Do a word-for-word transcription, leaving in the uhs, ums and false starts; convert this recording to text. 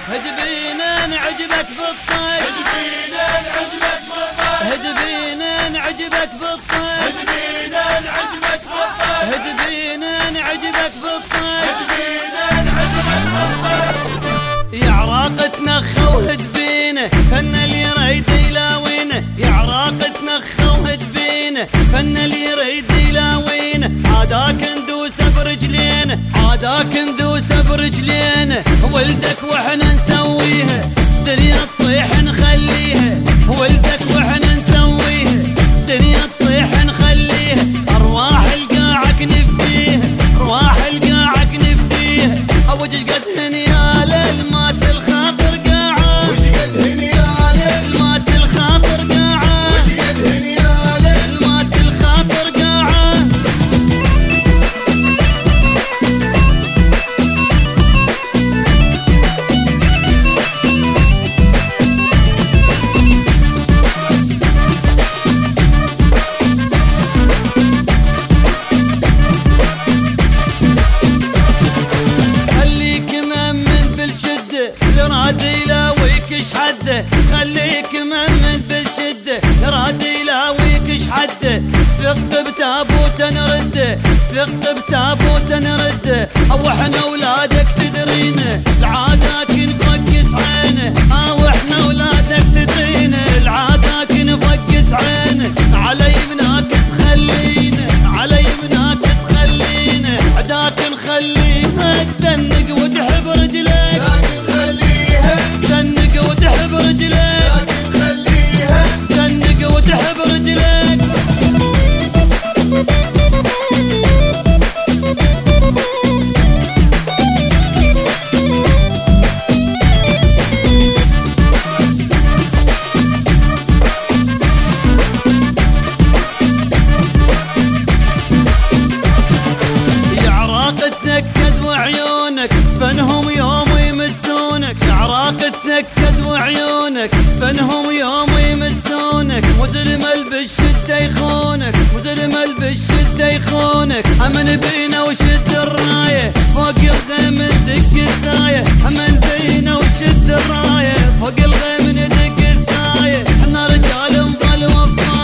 هدبينا نعجبك بالطيب، هدبينا نعجبك بالطيب، هدبينا نعجبك بالطيب، هدبينا نعجبك بالطيب، هدبينا نعجبك بالطيب، هدبينا نعجبك بالطيب. يا عراقتنا خو هدبينا فن اللي يريد يلاوينا، يا عراقتنا خو هدبينا فن اللي يريد يلاوينا، عاداك ندوس برجلينا، عاداك ندوس برجلينا، ولدك واحنا نسويها دنيا تطيح نخليها، ولدك واحنا نسويها دنيا تطيح نخليها، ارواح القاعك نفديها، ارواح القاعك نفديها، اوج قد هنياله المات الخاطر قاعه، وش قد هنياله المات الخاطر قاعه، وش قد هنياله المات الخاطر قاعه. خليك مأمن بالشدة يراد يلاويك اش حده، خليك مأمن بالشدة يراد يلاويك اش حده، ثق بتابوت نرده، ثق بتابوت نرده، او احنا اولادك تدرينا العادات نفقس عينه، او احنا اولادك تدرينا العادات نفقس عينه، على يمناك تخلينا، على يمناك تخلينا، عداك نخليها تدنق وتحب رجليك، لكن خليها، تدنق وتحب رجليك، لكن خليها. تدنق وتحب رجليك. يا عراق تنكد وعيونك فنهم يوم يمسونك، يا عراق تنكد وعيونك فنهم يوم يمسونك، وزلمل بالشدة يخونك، وزلمل بالشدة يخونك، امن بينا وشد الراية فوق الغيم ندق الثاية، امن بينا وشد الراية فوق الغيم ندق الثاية، احنا رجال نظل وفاية،